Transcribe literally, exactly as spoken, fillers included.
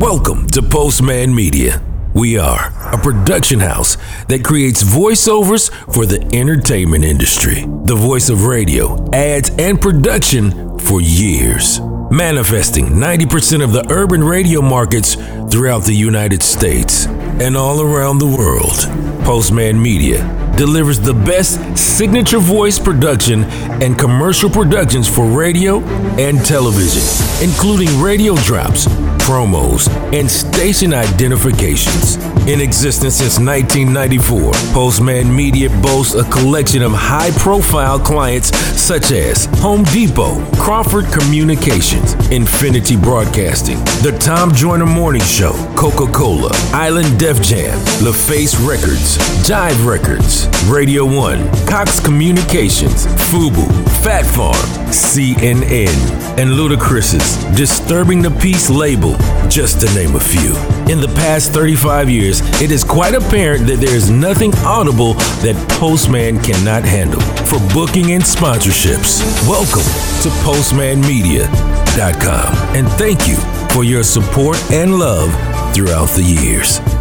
Welcome to Postman Media. We are a production house that creates voiceovers for the entertainment industry. The voice of radio, ads, and production for years. Manifesting ninety percent of the urban radio markets throughout the United States and all around the world. Postman Media delivers the best signature voice production and commercial productions for radio and television, including radio drops, promos, and station identifications. In existence since nineteen ninety-four, Postman Media boasts a collection of high-profile clients such as Home Depot, Crawford Communications, Infinity Broadcasting, The Tom Joyner Morning Show, Coca-Cola, Island Def Jam, LaFace Records, Jive Records, Radio One, Cox Communications, FUBU, Fat Farm, C N N, and Ludacris's Disturbing the Peace label, just to name a few. In the past thirty-five years, it is quite apparent that there is nothing audible that Postman cannot handle. For booking and sponsorships, welcome to postman media dot com, and thank you for your support and love throughout the years.